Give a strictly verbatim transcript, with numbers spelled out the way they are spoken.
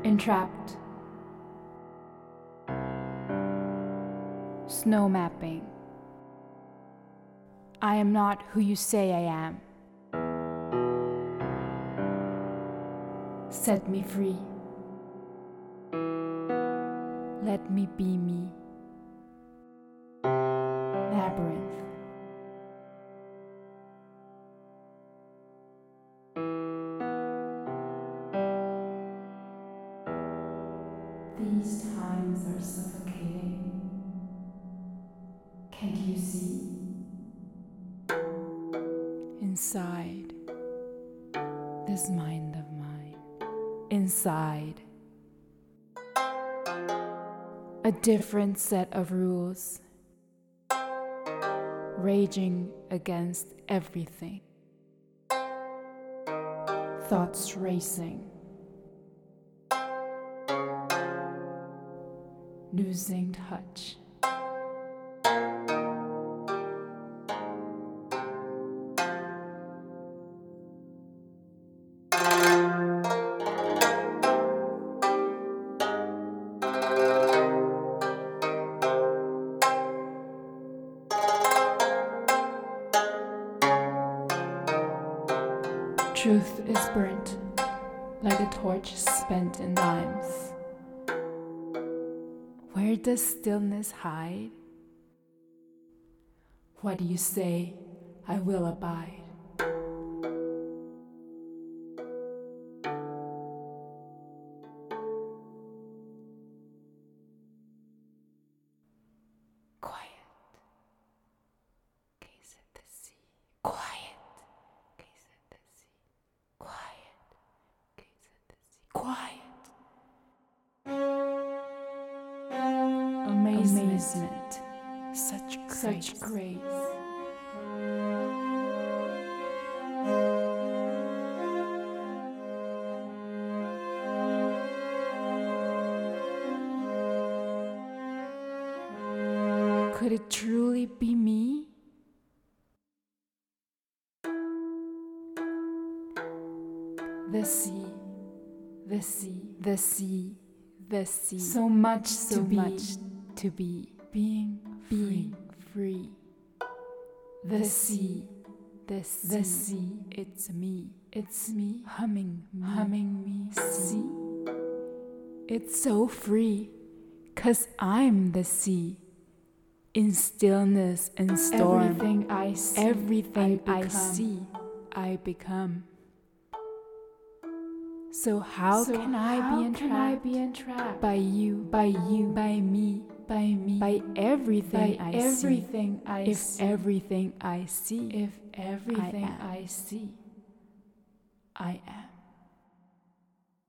Entrapped. Snow mapping. I am not who you say I am. Set me free. Let me be me. Labyrinth. These times are suffocating. Can't you see? Inside this mind of mine, inside a different set of rules, raging against everything, thoughts racing, losing touch. Truth is burnt like a torch spent in dimes. Where does stillness hide? What do you say? I will abide. Quiet. Gaze at the sea. Quiet. Quiet. Amazement. Amazement. Such grace. Such grace. Could it truly be me? The sea, the sea, the sea, the sea. So much, so to much to be, being, being free. The, the sea, the sea, the sea. It's me, it's me, humming, me, humming me. See, it's so free, 'cause I'm the sea. In stillness and storm, everything I see, everything I, I see, I become. So how so can I how be entrapped? Can I be entrapped by you, by you, by me, by me, by everything by I everything see? I if see. everything I see, if everything I, I see, I am.